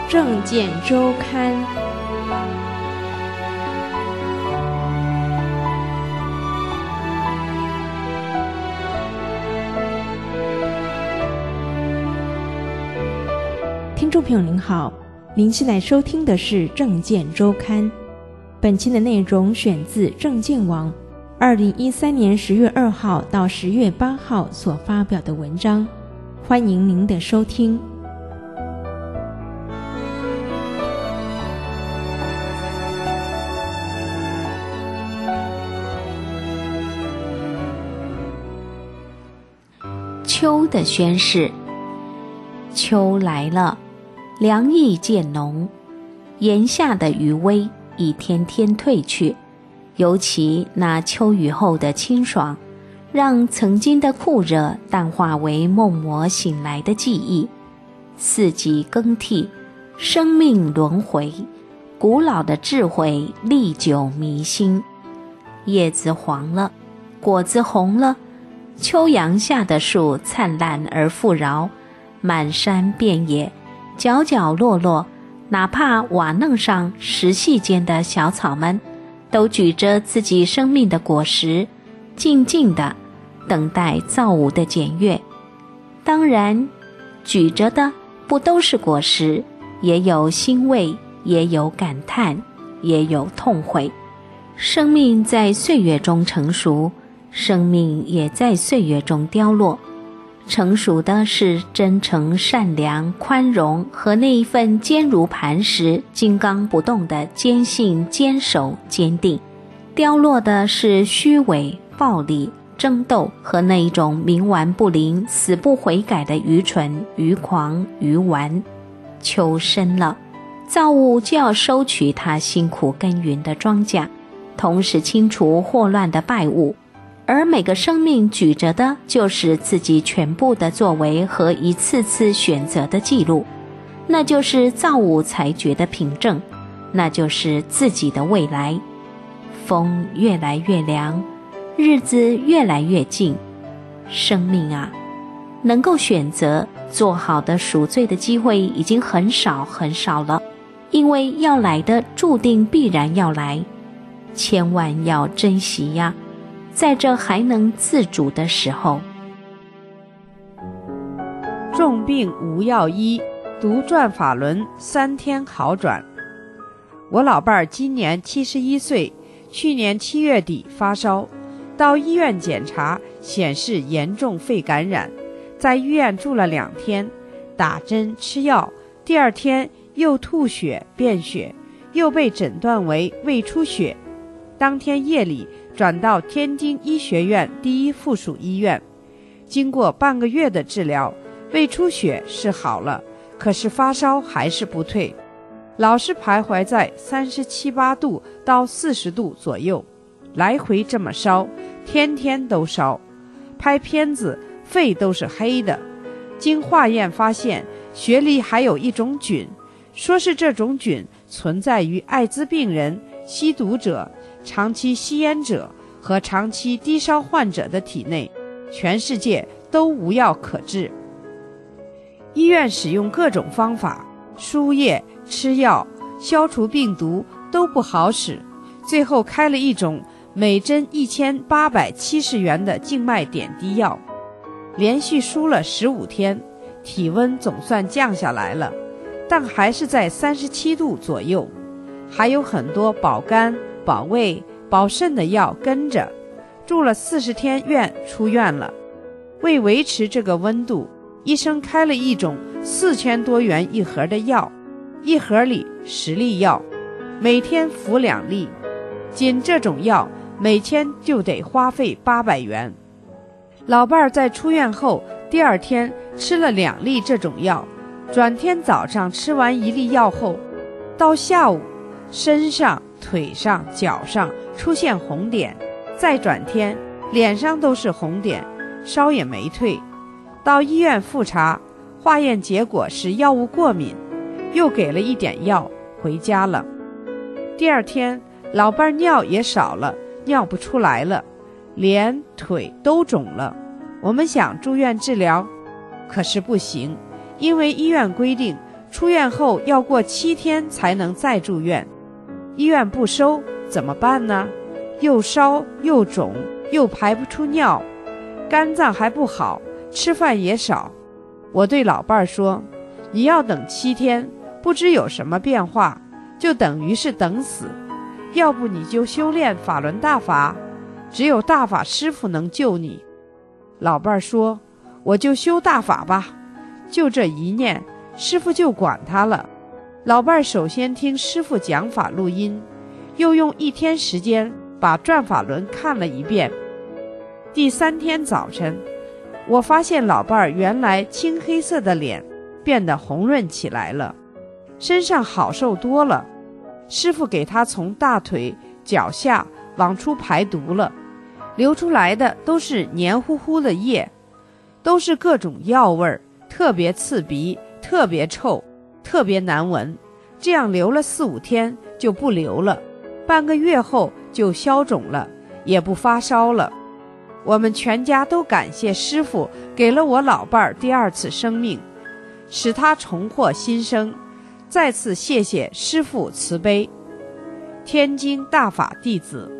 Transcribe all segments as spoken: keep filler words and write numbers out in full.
政见周刊。听众朋友您好，您现在收听的是政见周刊。本期的内容选自政见网二零一三年十月二号到十月八号所发表的文章，欢迎您的收听。 秋的宣示。秋来了，凉意渐浓，炎夏的余威一天天退去，尤其那秋雨后的清爽，让曾经的酷热淡化为梦魔醒来的记忆。四季更替，生命轮回，古老的智慧历久弥新。叶子黄了，果子红了，秋阳下的树灿烂而富饶，满山遍野，角角落落，哪怕瓦楞上石隙间的小草们，都举着自己生命的果实，静静地等待造物的检阅。当然，举着的不都是果实，也有欣慰，也有感叹，也有痛悔。生命在岁月中成熟，生命也在岁月中凋落。成熟的是真诚、善良、宽容和那一份坚如磐石、金刚不动的坚信、坚守、坚定；凋落的是虚伪、暴力、争斗和那一种冥顽不灵、死不悔改的愚蠢、愚狂、愚顽。秋深了，造物就要收取他辛苦耕耘的庄稼，同时清除祸乱的败物。而每个生命举着的就是自己全部的作为和一次次选择的记录，那就是造物裁决的凭证，那就是自己的未来。风越来越凉，日子越来越近，生命啊，能够选择做好的赎罪的机会已经很少很少了，因为要来的注定必然要来，千万要珍惜呀，在这还能自主的时候。 重病无药医，读转法轮三天好转。我老伴儿今年七十一岁，去年七月底发烧，到医院检查显示严重肺感染，在医院住了两天，打针吃药，第二天又吐血便血，又被诊断为胃出血。当天夜里转到天津医学院第一附属医院，经过半个月的治疗，胃出血是好了，可是发烧还是不退，老是徘徊在三十七八度到四十度左右，来回这么烧，天天都烧。拍片子，肺都是黑的。经化验发现，血里还有一种菌，说是这种菌存在于艾滋病人、吸毒者、长期吸烟者和长期低烧患者的体内，全世界都无药可治。医院使用各种方法，输液、吃药、消除病毒都不好使，最后开了一种每针一千八百七十元的静脉点滴药。连续输了十五天，体温总算降下来了，但还是在三十七度左右，还有很多保肝、保胃、保肾的药跟着，住了四十天院出院了。为维持这个温度，医生开了一种四千多元一盒的药，一盒里十粒药，每天服两粒，仅这种药每天就得花费八百元。老伴儿在出院后第二天吃了两粒这种药，转天早上吃完一粒药后，到下午身上、腿上、脚上出现红点，再转天脸上都是红点，烧也没退。到医院复查，化验结果是药物过敏，又给了一点药，回家了。第二天老伴尿也少了，尿不出来了，连腿都肿了。我们想住院治疗，可是不行，因为医院规定出院后要过七天才能再住院，医院不收怎么办呢？又烧又肿又排不出尿，肝脏还不好，吃饭也少。我对老伴儿说，你要等七天，不知有什么变化，就等于是等死。要不你就修炼法轮大法，只有大法师父能救你。老伴儿说，我就修大法吧。就这一念，师父就管他了。老伴儿首先听师父讲法录音，又用一天时间把转法轮看了一遍。第三天早晨，我发现老伴儿原来青黑色的脸变得红润起来了，身上好受多了。师父给他从大腿、脚下往出排毒了，流出来的都是黏糊糊的液，都是各种药味儿，特别刺鼻，特别臭，特别难闻。这样流了四五天就不流了，半个月后就消肿了，也不发烧了。我们全家都感谢师父给了我老伴儿第二次生命，使他重获新生。再次谢谢师父慈悲。天津大法弟子。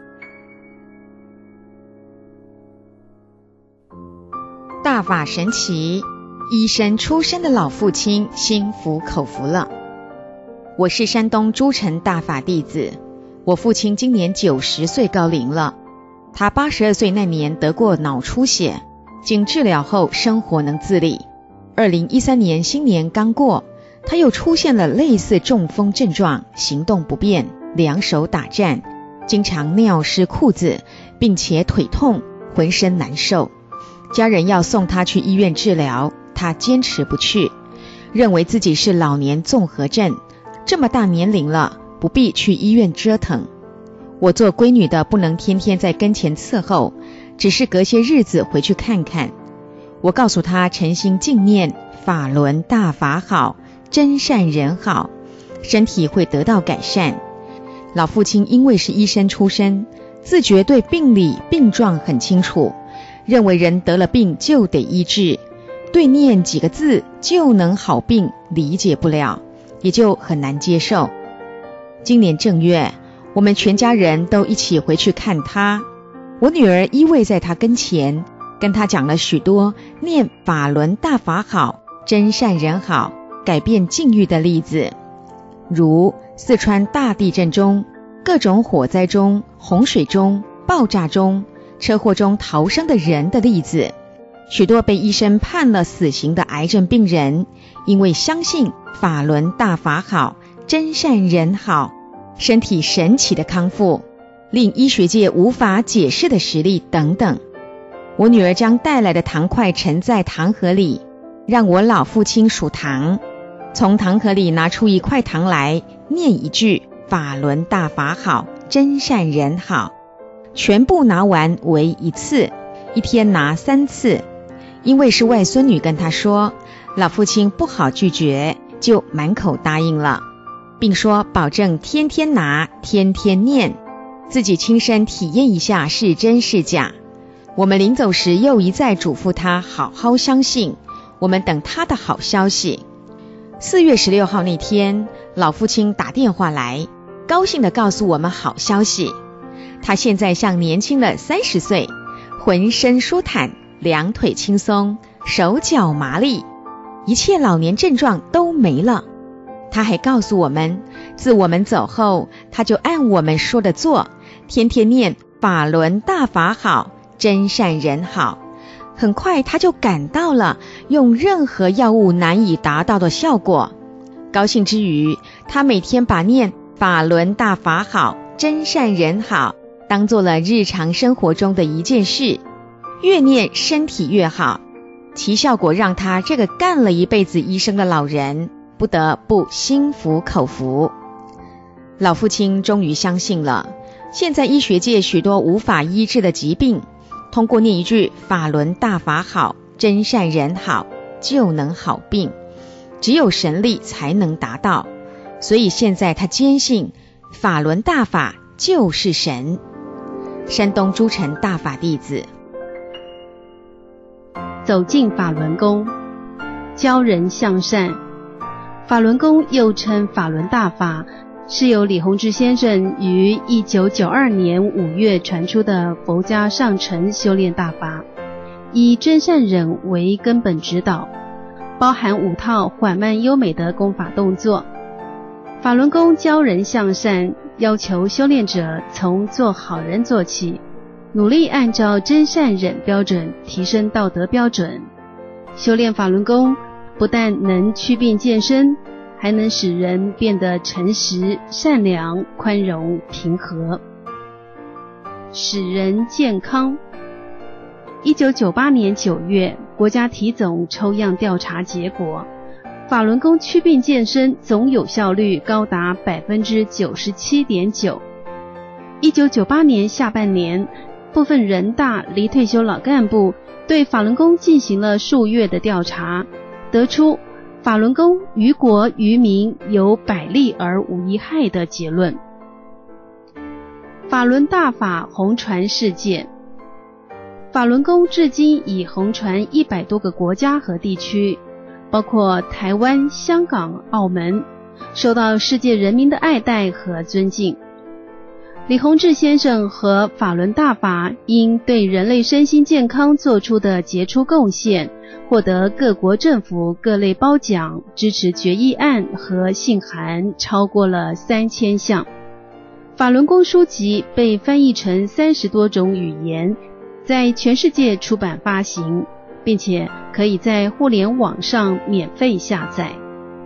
大法神奇，医生出身的老父亲心服口服了。我是山东诸城大法弟子，我父亲今年九十岁高龄了。他八十二岁那年得过脑出血，经治疗后生活能自理。二零一三年新年刚过，他又出现了类似中风症状，行动不便，两手打颤，经常尿湿裤子，并且腿痛，浑身难受。家人要送他去医院治疗，他坚持不去，认为自己是老年综合症，这么大年龄了，不必去医院折腾。我做闺女的不能天天在跟前伺候，只是隔些日子回去看看。我告诉他诚心敬念法轮大法好，真善人好，身体会得到改善。老父亲因为是医生出身，自觉对病理病状很清楚，认为人得了病就得医治，对念几个字就能好病理解不了，也就很难接受。今年正月，我们全家人都一起回去看他，我女儿依偎在他跟前，跟他讲了许多念法轮大法好，真善人好，改变境遇的例子，如四川大地震中、各种火灾中、洪水中、爆炸中、车祸中逃生的人的例子，许多被医生判了死刑的癌症病人，因为相信法轮大法好，真善人好，身体神奇的康复，令医学界无法解释的实例等等。我女儿将带来的糖块盛在糖盒里，让我老父亲数糖，从糖盒里拿出一块糖来，念一句法轮大法好，真善人好，全部拿完为一次，一天拿三次。因为是外孙女跟他说，老父亲不好拒绝，就满口答应了，并说保证天天拿，天天念，自己亲身体验一下是真是假。我们临走时又一再嘱咐他好好相信，我们等他的好消息。四月十六号那天，老父亲打电话来，高兴地告诉我们好消息，他现在像年轻了三十岁，浑身舒坦，两腿轻松，手脚麻利，一切老年症状都没了。他还告诉我们，自我们走后，他就按我们说的做，天天念法轮大法好，真善人好。很快他就感到了用任何药物难以达到的效果。高兴之余，他每天把念法轮大法好，真善人好当做了日常生活中的一件事，越念身体越好，其效果让他这个干了一辈子医生的老人不得不心服口服。老父亲终于相信了，现在医学界许多无法医治的疾病，通过念一句法轮大法好，真善人好就能好病，只有神力才能达到。所以现在他坚信法轮大法就是神。山东诸城大法弟子。 走进法轮功，教人向善， 法轮功又称法轮大法，是由李洪志先生于一九九二年五月传出的佛家上乘修炼大法，以真善忍为根本指导，包含五套缓慢优美的功法动作。法轮功教人向善，要求修炼者从做好人做起，努力按照真善忍标准提升道德标准。修炼法轮功不但能祛病健身，还能使人变得诚实、善良、宽容、平和，使人健康。一九九八年九月，国家体总抽样调查结果，法轮功祛病健身总有效率高达 百分之九十七点九。 一九九八年下半年，部分人大离退休老干部对法轮功进行了数月的调查，得出法轮功于国于民有百利而无一害的结论。法轮大法红传世界，法轮功至今已红传一百多个国家和地区，包括台湾、香港、澳门，受到世界人民的爱戴和尊敬。李洪志先生和法轮大法因对人类身心健康做出的杰出贡献，获得各国政府各类褒奖，支持决议案和信函超过了三千项。法轮功书籍被翻译成三十多种语言，在全世界出版发行，并且可以在互联网上免费下载。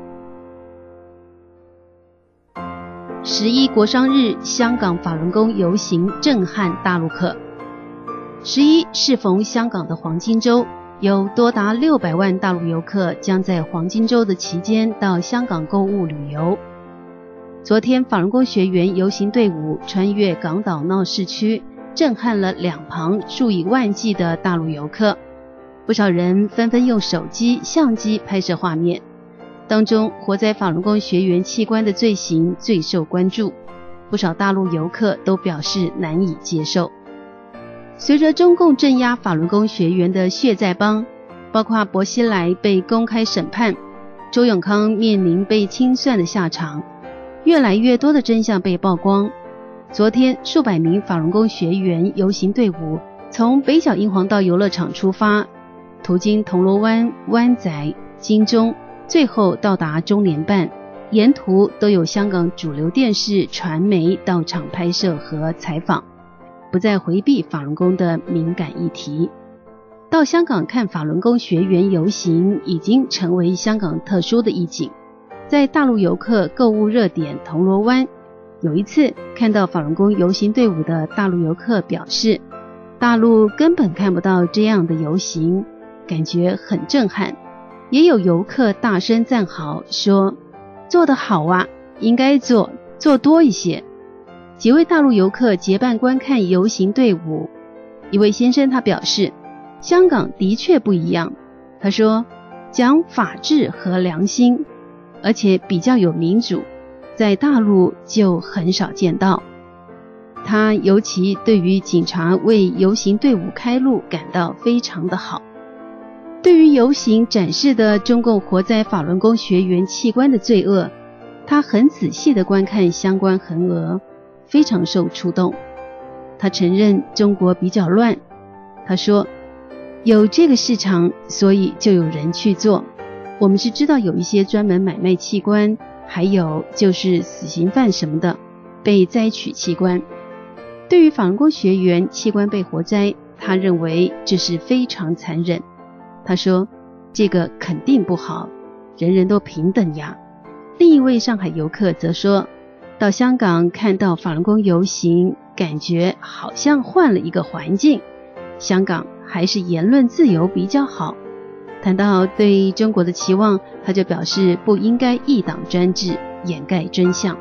十一国殇日，香港法轮功游行震撼大陆客。十一适逢香港的黄金周，有多达六百万大陆游客将在黄金周的期间到香港购物旅游。昨天，法轮功学员游行队伍穿越港岛闹市区，震撼了两旁数以万计的大陆游客。不少人纷纷用手机、相机拍摄画面。当中，活摘法轮功学员器官的罪行最受关注，不少大陆游客都表示难以接受。随着中共镇压法轮功学员的血债帮，包括薄熙来被公开审判，周永康面临被清算的下场，越来越多的真相被曝光。昨天，数百名法轮功学员游行队伍从北角英皇道游乐场出发，途经铜锣湾、湾仔、金钟，最后到达中联办，沿途都有香港主流电视、传媒到场拍摄和采访，不再回避法轮功的敏感议题。到香港看法轮功学员游行已经成为香港特殊的意境。在大陆游客购物热点铜锣湾，有一次看到法轮功游行队伍的大陆游客表示，大陆根本看不到这样的游行，感觉很震撼。也有游客大声赞好，说做得好啊，应该做做多一些。几位大陆游客结伴观看游行队伍，一位先生他表示，香港的确不一样，他说讲法治和良心，而且比较有民主，在大陆就很少见到。他尤其对于警察为游行队伍开路感到非常的好。对于游行展示的中共活摘法轮功学员器官的罪恶，他很仔细地观看相关横额，非常受触动。他承认中国比较乱，他说有这个市场，所以就有人去做。我们是知道有一些专门买卖器官，还有就是死刑犯什么的被摘取器官。对于法轮功学员器官被活摘，他认为这是非常残忍。他说这个肯定不好，人人都平等呀。另一位上海游客则说，到香港看到法轮功游行，感觉好像换了一个环境，香港还是言论自由比较好。谈到对中国的期望，他就表示不应该一党专制，掩盖真相。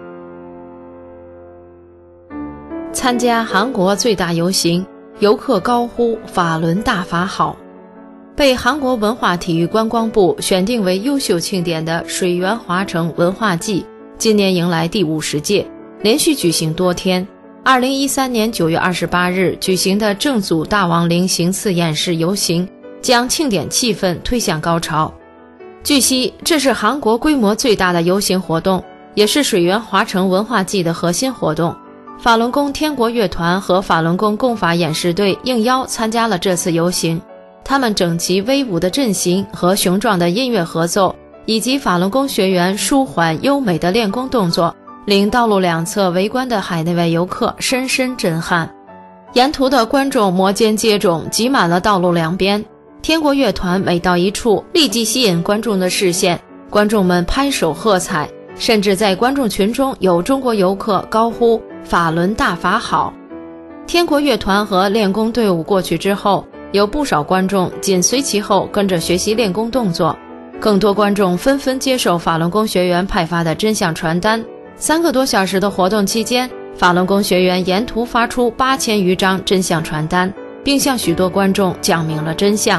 参加韩国最大游行，游客高呼法轮大法好。被韩国文化体育观光部选定为优秀庆典的水源华城文化季，今年迎来第五十届，连续举行多天。二零一三年九月二十八日举行的正祖大王陵行刺演示游行，将庆典气氛推向高潮。 据悉，这是韩国规模最大的游行活动，也是水源华城文化季的核心活动。法轮功天国乐团和法轮功功法演示队应邀参加了这次游行，他们整齐威武的阵型和雄壮的音乐合奏，以及法轮功学员舒缓优美的练功动作，令道路两侧围观的海内外游客深深震撼。沿途的观众摩肩接踵，挤满了道路两边。天国乐团每到一处，立即吸引观众的视线，观众们拍手喝彩，甚至在观众群中有中国游客高呼法轮大法好。天国乐团和练功队伍过去之后，有不少观众紧随其后跟着学习练功动作，更多观众纷纷接受法轮功学员派发的真相传单。三个多小时的活动期间，法轮功学员沿途发出八千余张真相传单，并向许多观众讲明了真相。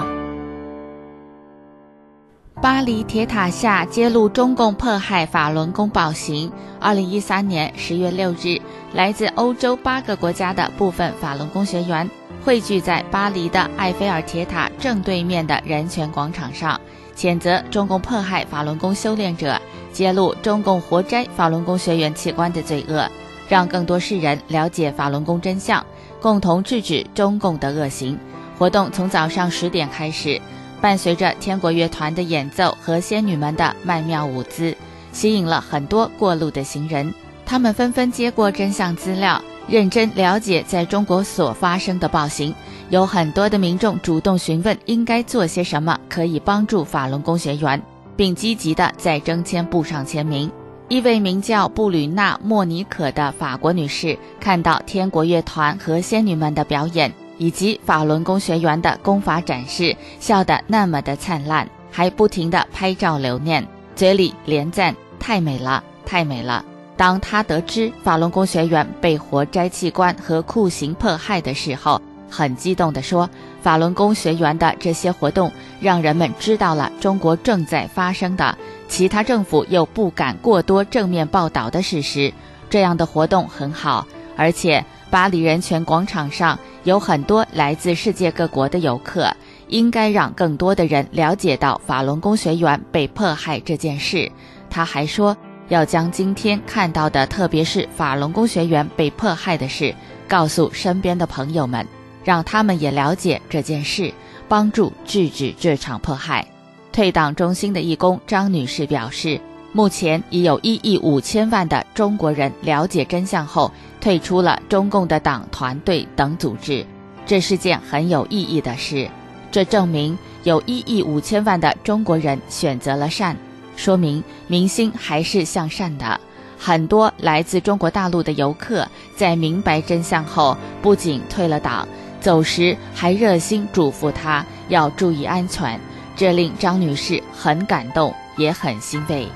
巴黎铁塔下揭露中共迫害法轮功暴行。二零一三年十月六日，来自欧洲八个国家的部分法轮功学员汇聚在巴黎的埃菲尔铁塔正对面的人权广场上，谴责中共迫害法轮功修炼者，揭露中共活摘法轮功学员器官的罪恶，让更多世人了解法轮功真相，共同制止中共的恶行。活动从早上十点开始，伴随着天国乐团的演奏和仙女们的曼妙舞姿，吸引了很多过路的行人。他们纷纷接过真相资料，认真了解在中国所发生的暴行。有很多的民众主动询问应该做些什么可以帮助法轮功学员，并积极地在征签簿上签名。一位名叫布吕娜·莫尼可的法国女士看到天国乐团和仙女们的表演以及法轮功学员的功法展示，笑得那么的灿烂，还不停地拍照留念，嘴里连赞太美了太美了。当他得知法轮功学员被活摘器官和酷刑迫害的时候，很激动地说，法轮功学员的这些活动让人们知道了中国正在发生的其他政府又不敢过多正面报道的事实。这样的活动很好，而且巴黎人权广场上有很多来自世界各国的游客，应该让更多的人了解到法轮功学员被迫害这件事。他还说，要将今天看到的，特别是法轮功学员被迫害的事，告诉身边的朋友们，让他们也了解这件事，帮助制止这场迫害。退党中心的义工张女士表示，目前已有一亿五千万的中国人了解真相后，退出了中共的党、团队等组织，这是件很有意义的事。这证明有一亿五千万的中国人选择了善，说明民心还是向善的。很多来自中国大陆的游客在明白真相后，不仅退了党，走时还热心嘱咐他要注意安全，这令张女士很感动，也很欣慰。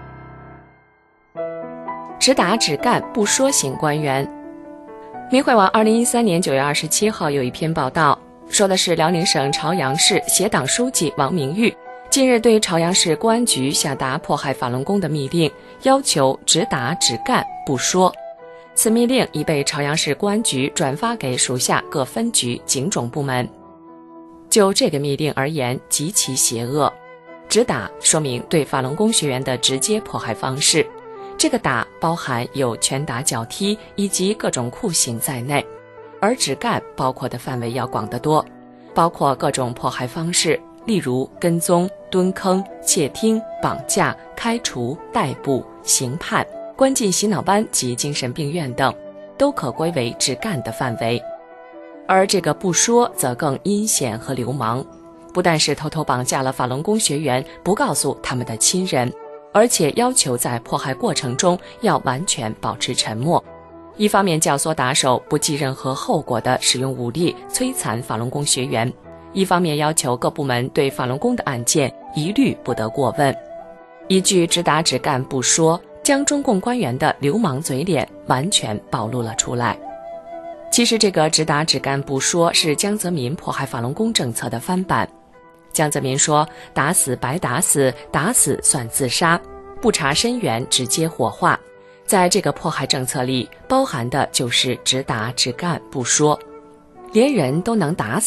只打只干不说型官员。明慧网二零一三年九月二十七号有一篇报道，说的是辽宁省朝阳市协党书记王明玉近日对朝阳市公安局下达迫害法轮功的密令，要求只打只干不说。此密令已被朝阳市公安局转发给属下各分局、警种部门。就这个密令而言，极其邪恶。只打说明对法轮功学员的直接迫害方式，这个打包含有拳打脚踢以及各种酷刑在内，而只干包括的范围要广得多，包括各种迫害方式，例如跟踪、蹲坑、窃听、绑架、开除、逮捕、刑判、关进洗脑班及精神病院等，都可归为只干的范围。而这个不说则更阴险和流氓，不但是偷偷绑架了法轮功学员，不告诉他们的亲人，而且要求在迫害过程中要完全保持沉默。一方面教唆打手不计任何后果地使用武力摧残法轮功学员，一方面要求各部门对法轮功的案件一律不得过问。一句只打只干不说，将中共官员的流氓嘴脸完全暴露了出来。其实这个只打只干不说是江泽民迫害法轮功政策的翻版。江泽民说，打死白打死，打死算自杀，不查深源直接火化。在这个迫害政策里，包含的就是只打只干不说。连人都能打死，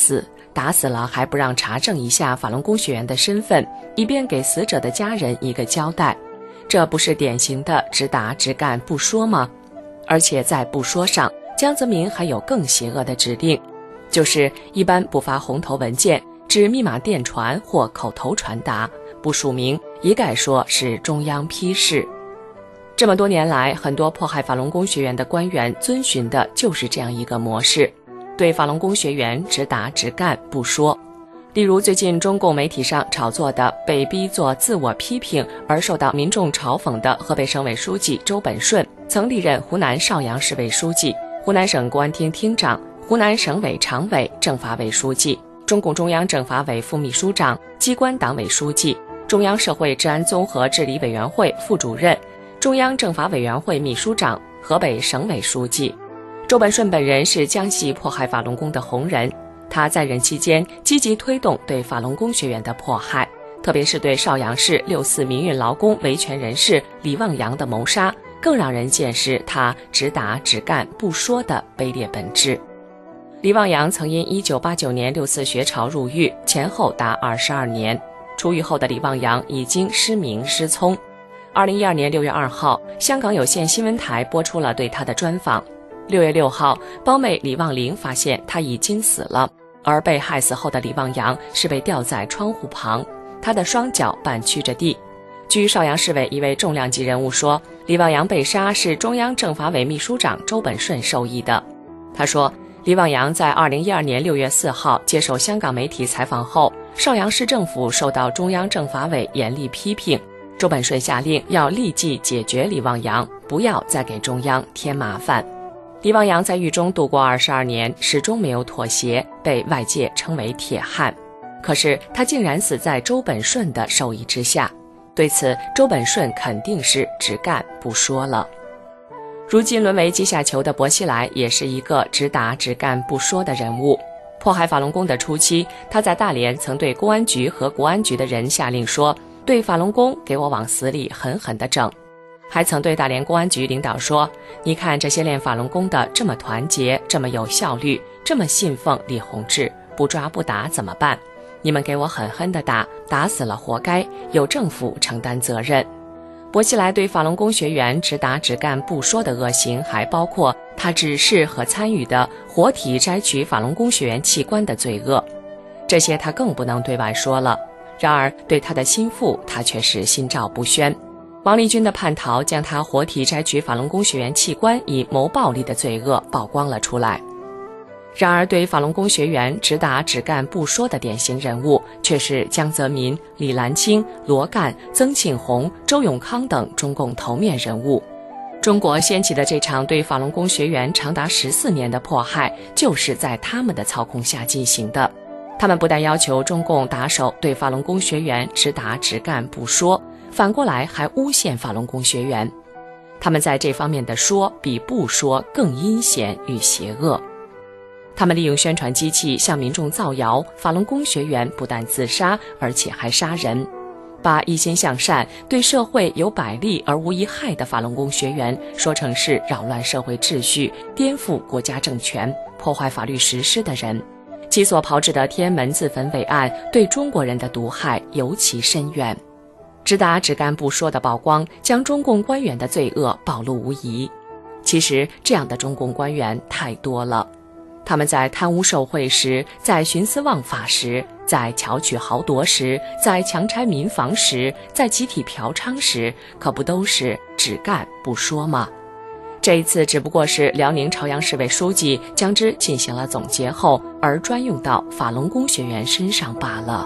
打死了还不让查证一下法轮功学员的身份，以便给死者的家人一个交代。这不是典型的只打只干不说吗？而且在不说上，江泽民还有更邪恶的指令，就是一般不发红头文件，只密码电传或口头传达，不署名，一概说是中央批示。这么多年来，很多迫害法轮功学员的官员遵循的就是这样一个模式，对法轮功学员只打只干不说。例如最近中共媒体上炒作的被逼做自我批评而受到民众嘲讽的河北省委书记周本顺，曾历任湖南邵阳市委书记、湖南省公安厅厅长、湖南省委常委、政法委书记、中共中央政法委副秘书长、机关党委书记、中央社会治安综合治理委员会副主任、中央政法委员会秘书长、河北省委书记。周本顺本人是江西迫害法轮功的红人，他在任期间积极推动对法轮功学员的迫害，特别是对邵阳市六四民运劳工维权人士李旺阳的谋杀，更让人见识他只打只干不说的卑劣本质。李旺阳曾因一九八九年六四学潮入狱，前后达二十二年。出狱后的李旺阳已经失明失聪。二零一二年六月二号，香港有线新闻台播出了对他的专访。六月六号，胞妹李旺玲发现他已经死了，而被害死后的李旺阳是被吊在窗户旁，他的双脚半屈着地。据邵阳市委一位重量级人物说，李旺阳被杀是中央政法委秘书长周本顺授意的。他说，李旺阳在二零一二年六月四号接受香港媒体采访后，邵阳市政府受到中央政法委严厉批评，周本顺下令要立即解决李旺阳，不要再给中央添麻烦。李旺阳在狱中度过二十二年，始终没有妥协，被外界称为铁汉。可是他竟然死在周本顺的授意之下，对此周本顺肯定是只干不说了。如今沦为阶下囚的薄熙来也是一个只打只干不说的人物。迫害法轮功的初期，他在大连曾对公安局和国安局的人下令说，对法轮功给我往死里狠狠地整。还曾对大连公安局领导说，你看这些练法轮功的这么团结，这么有效率，这么信奉李洪志，不抓不打怎么办？你们给我狠狠地打，打死了活该，由政府承担责任。薄熙来对法轮功学员只打只干不说的恶行，还包括他指示和参与的活体摘取法轮功学员器官的罪恶。这些他更不能对外说了，然而对他的心腹，他却是心照不宣。王立军的叛逃将他活体摘取法轮功学员器官以谋暴利的罪恶曝光了出来。然而对法轮功学员只打只干不说的典型人物，却是江泽民、李兰清、罗干、曾庆红、周永康等中共头面人物。中国掀起的这场对法轮功学员长达十四年的迫害，就是在他们的操控下进行的。他们不但要求中共打手对法轮功学员只打只干不说，反过来还诬陷法轮功学员。他们在这方面的说比不说更阴险与邪恶。他们利用宣传机器向民众造谣，法轮功学员不但自杀，而且还杀人，把一心向善、对社会有百利而无一害的法轮功学员说成是扰乱社会秩序、颠覆国家政权、破坏法律实施的人。其所炮制的天安门自焚伪案对中国人的毒害尤其深远。只打只干不说的曝光，将中共官员的罪恶暴露无遗。其实这样的中共官员太多了，他们在贪污受贿时，在徇私枉法时，在巧取豪夺时，在强拆民房时，在集体嫖娼时，可不都是只干不说吗？这一次只不过是辽宁朝阳市委书记将之进行了总结后，而专用到法轮功学员身上罢了。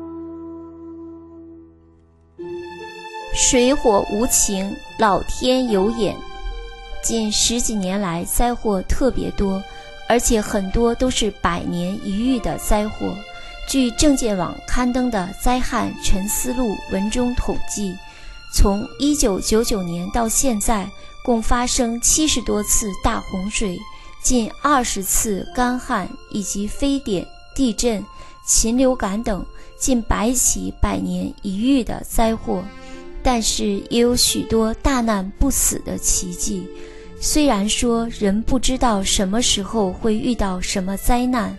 水火无情，老天有眼。近十几年来灾祸特别多，而且很多都是百年一遇的灾祸。据证件网刊登的灾害沉思录文中统计，从一九九九年到现在，共发生七十多次大洪水，近二十次干旱，以及非典、地震、禽流感等近百起百年一遇的灾祸。但是也有许多大难不死的奇迹。虽然说人不知道什么时候会遇到什么灾难，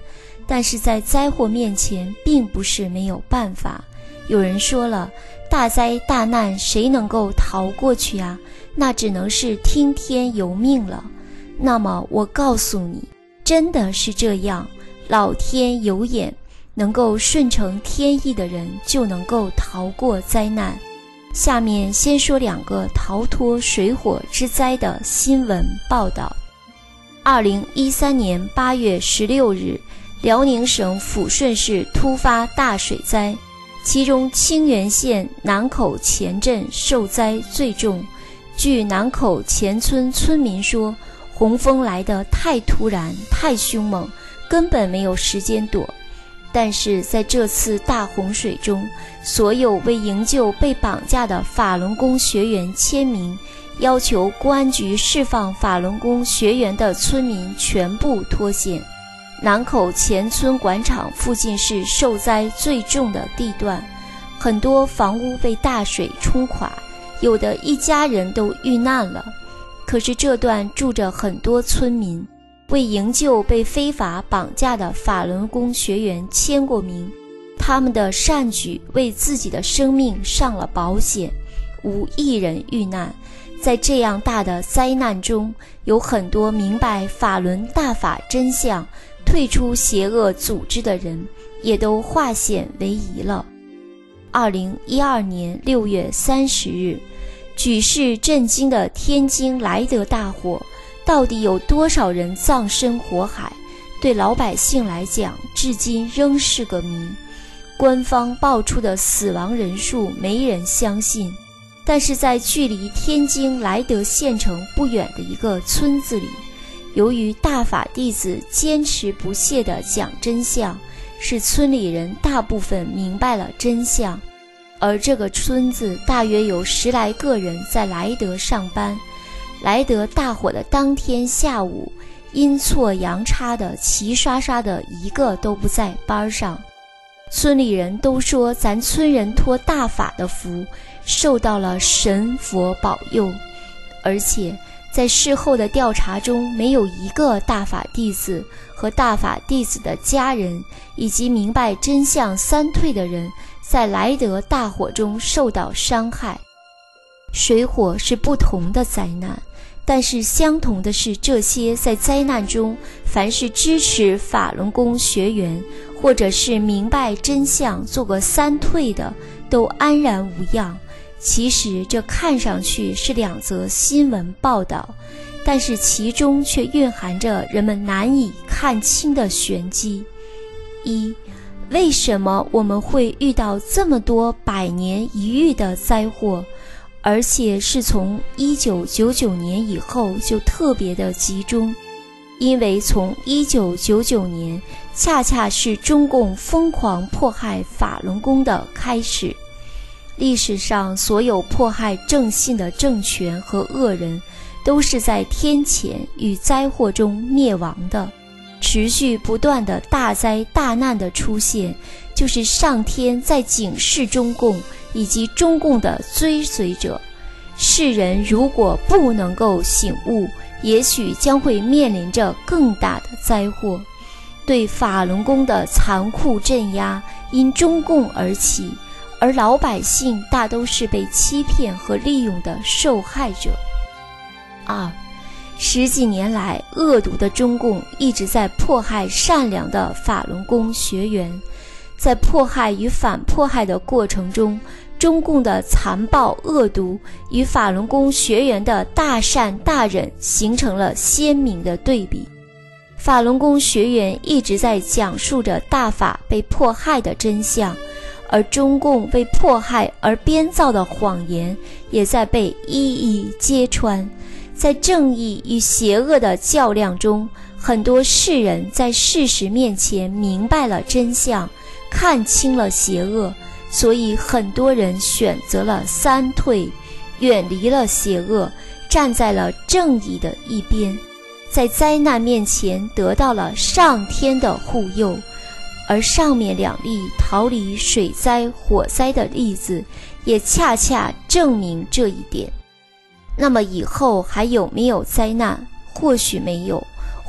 但是在灾祸面前并不是没有办法。有人说了，大灾大难谁能够逃过去啊？那只能是听天由命了。那么我告诉你，真的是这样，老天有眼，能够顺承天意的人就能够逃过灾难。下面先说两个逃脱水火之灾的新闻报道。二零一三年八月十六日，辽宁省抚顺市突发大水灾，其中清源县南口前镇受灾最重。据南口前村村民说，洪峰来得太突然太凶猛，根本没有时间躲。但是在这次大洪水中，所有为营救被绑架的法轮功学员签名，要求公安局释放法轮功学员的村民全部脱险。南口前村广场附近是受灾最重的地段，很多房屋被大水冲垮，有的一家人都遇难了。可是这段住着很多村民，为营救被非法绑架的法轮功学员签过名，他们的善举为自己的生命上了保险，无一人遇难。在这样大的灾难中，有很多明白法轮大法真相，退出邪恶组织的人，也都化险为夷了。二零一二年六月三十日，举世震惊的天津莱德大火，到底有多少人葬身火海？对老百姓来讲，至今仍是个谜。官方报出的死亡人数没人相信，但是在距离天津莱德县城不远的一个村子里，由于大法弟子坚持不懈地讲真相，使村里人大部分明白了真相。而这个村子大约有十来个人在莱德上班。莱德大火的当天下午，阴错阳差的齐刷刷的一个都不在班上。村里人都说咱村人托大法的福，受到了神佛保佑。而且在事后的调查中，没有一个大法弟子和大法弟子的家人以及明白真相三退的人在莱德大火中受到伤害。水火是不同的灾难，但是相同的是，这些在灾难中凡是支持法轮功学员或者是明白真相做个三退的，都安然无恙。其实这看上去是两则新闻报道，但是其中却蕴含着人们难以看清的玄机。一，为什么我们会遇到这么多百年一遇的灾祸，而且是从一九九九年以后就特别的集中？因为从一九九九年恰恰是中共疯狂迫害法轮功的开始。历史上所有迫害正信的政权和恶人，都是在天谴与灾祸中灭亡的。持续不断的大灾大难的出现，就是上天在警示中共以及中共的追随者。世人如果不能够醒悟，也许将会面临着更大的灾祸。对法轮功的残酷镇压因中共而起，而老百姓大都是被欺骗和利用的受害者。二，十几年来，恶毒的中共一直在迫害善良的法轮功学员。在迫害与反迫害的过程中，中共的残暴恶毒与法轮功学员的大善大忍形成了鲜明的对比。法轮功学员一直在讲述着大法被迫害的真相，而中共为迫害而编造的谎言也在被一一揭穿。在正义与邪恶的较量中，很多世人在事实面前明白了真相，看清了邪恶，所以很多人选择了三退，远离了邪恶，站在了正义的一边，在灾难面前得到了上天的护佑。而上面两例逃离水灾火灾的例子也恰恰证明这一点。那么以后还有没有灾难？或许没有，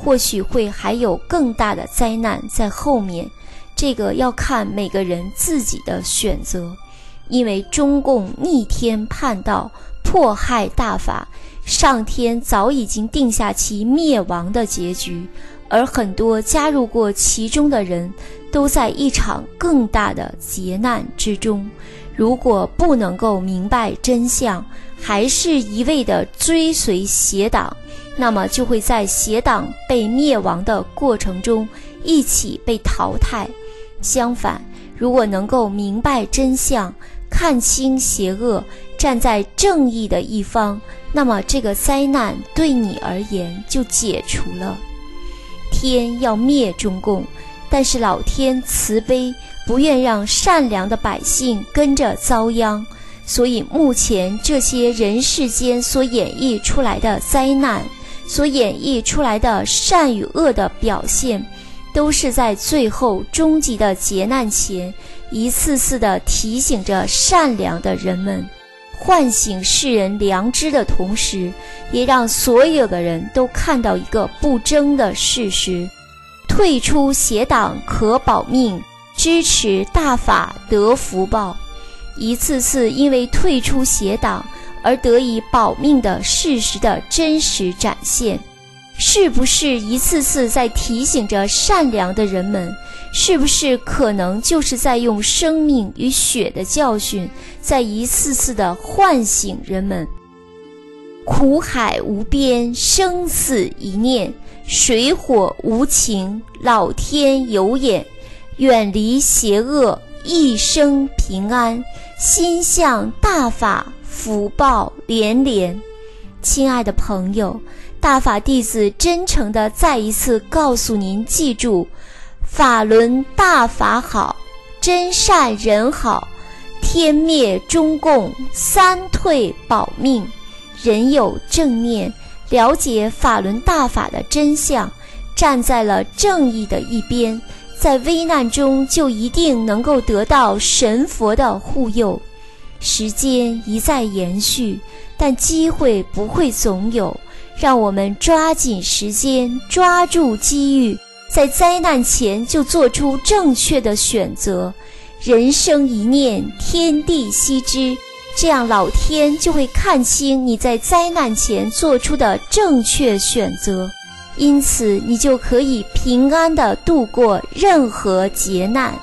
或许会还有更大的灾难在后面，这个要看每个人自己的选择。因为中共逆天叛道，迫害大法，上天早已经定下其灭亡的结局，而很多加入过其中的人都在一场更大的劫难之中。如果不能够明白真相，还是一味的追随邪党，那么就会在邪党被灭亡的过程中一起被淘汰。相反，如果能够明白真相，看清邪恶，站在正义的一方，那么这个灾难对你而言就解除了。天要灭中共，但是老天慈悲，不愿让善良的百姓跟着遭殃，所以目前这些人世间所演绎出来的灾难，所演绎出来的善与恶的表现，都是在最后终极的劫难前，一次次地提醒着善良的人们，唤醒世人良知的同时，也让所有的人都看到一个不争的事实：退出邪党可保命，支持大法得福报。一次次因为退出邪党而得以保命的事实的真实展现，是不是一次次在提醒着善良的人们？是不是可能就是在用生命与血的教训，在一次次的唤醒人们？苦海无边，生死一念，水火无情，老天有眼。远离邪恶，一生平安，心向大法，福报连连。亲爱的朋友，大法弟子真诚地再一次告诉您，记住，法轮大法好，真善人好，天灭中共，三退保命。人有正念，了解法轮大法的真相，站在了正义的一边，在危难中就一定能够得到神佛的护佑。时间一再延续，但机会不会总有，让我们抓紧时间，抓住机遇，在灾难前就做出正确的选择。人生一念，天地悉知，这样老天就会看清你在灾难前做出的正确选择，因此你就可以平安地度过任何劫难。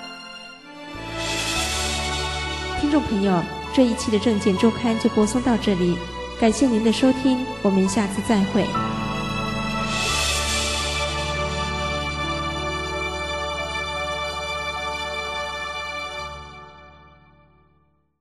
听众朋友，这一期的证件周刊就播送到这里，感谢您的收听，我们下次再会。